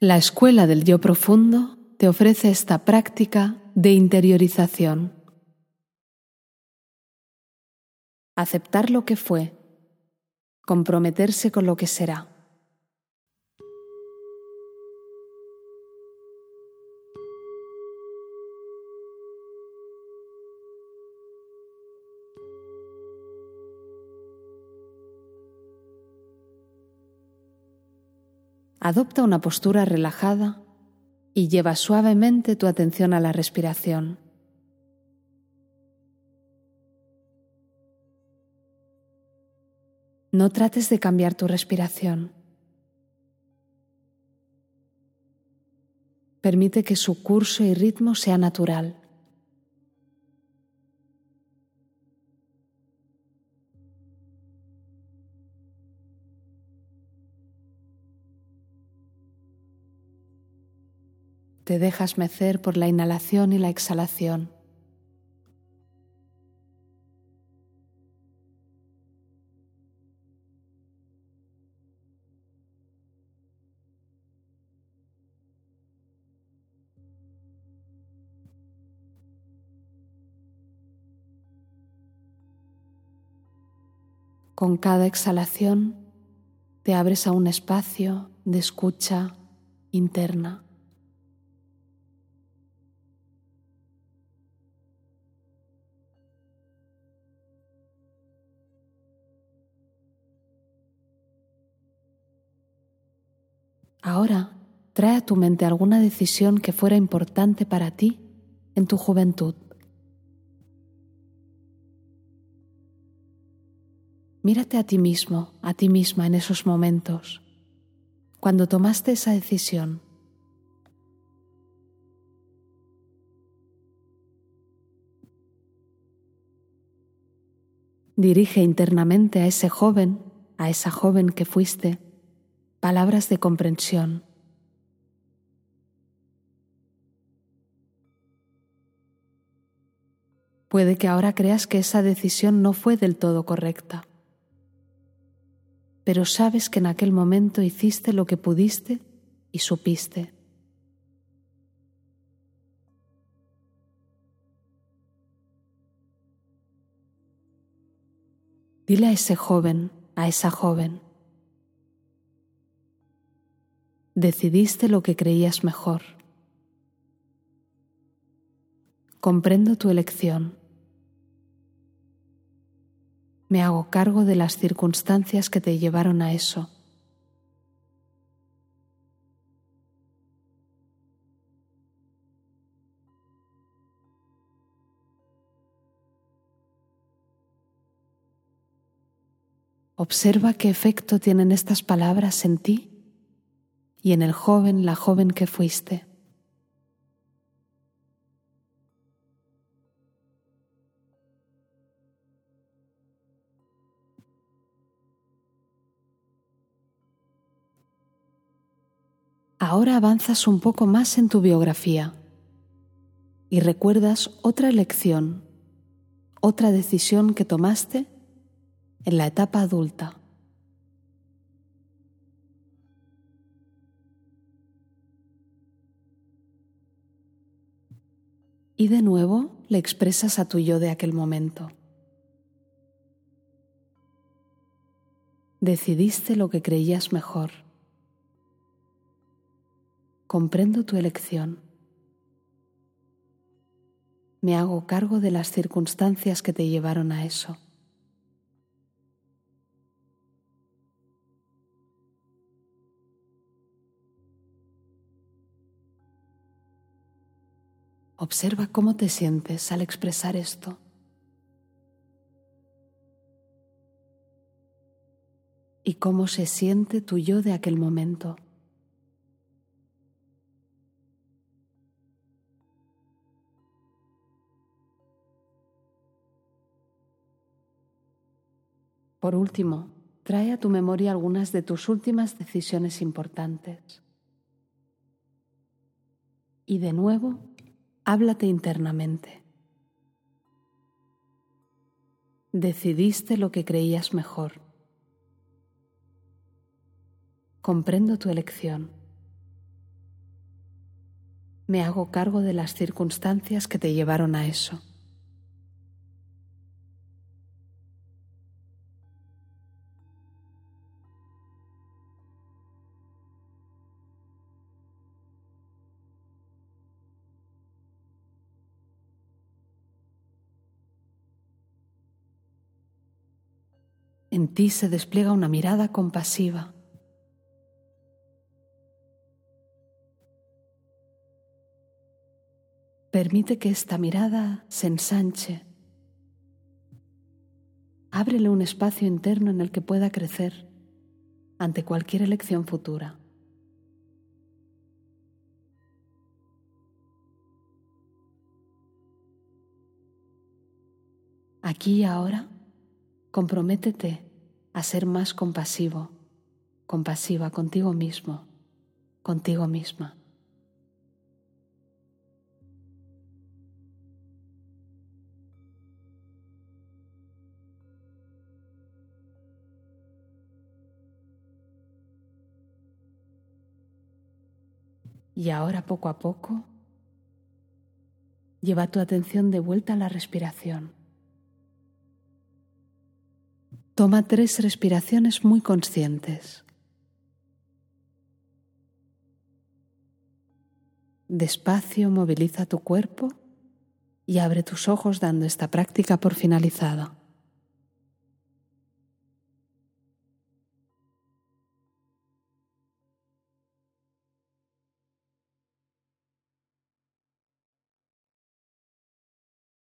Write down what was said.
La Escuela del Yo Profundo te ofrece esta práctica de interiorización. Aceptar lo que fue, comprometerse con lo que será. Adopta una postura relajada y lleva suavemente tu atención a la respiración. No trates de cambiar tu respiración. Permite que su curso y ritmo sea natural. Te dejas mecer por la inhalación y la exhalación. Con cada exhalación te abres a un espacio de escucha interna. Ahora, trae a tu mente alguna decisión que fuera importante para ti en tu juventud. Mírate a ti mismo, a ti misma en esos momentos, cuando tomaste esa decisión. Dirige internamente a ese joven, a esa joven que fuiste, palabras de comprensión. Puede que ahora creas que esa decisión no fue del todo correcta, pero sabes que en aquel momento hiciste lo que pudiste y supiste. Dile a ese joven, a esa joven: decidiste lo que creías mejor. Comprendo tu elección. Me hago cargo de las circunstancias que te llevaron a eso. Observa qué efecto tienen estas palabras en ti y en el joven, la joven que fuiste. Ahora avanzas un poco más en tu biografía y recuerdas otra elección, otra decisión que tomaste en la etapa adulta. Y de nuevo le expresas a tu yo de aquel momento: decidiste lo que creías mejor. Comprendo tu elección. Me hago cargo de las circunstancias que te llevaron a eso. Observa cómo te sientes al expresar esto. Y cómo se siente tu yo de aquel momento. Por último, trae a tu memoria algunas de tus últimas decisiones importantes. Y de nuevo, háblate internamente. Decidiste lo que creías mejor. Comprendo tu elección. Me hago cargo de las circunstancias que te llevaron a eso. En ti se despliega una mirada compasiva. Permite que esta mirada se ensanche. Ábrele un espacio interno en el que pueda crecer ante cualquier elección futura. Aquí y ahora, comprométete a ser más compasivo, compasiva contigo mismo, contigo misma. Y ahora, poco a poco, lleva tu atención de vuelta a la respiración. Toma 3 respiraciones muy conscientes. Despacio moviliza tu cuerpo y abre tus ojos dando esta práctica por finalizada.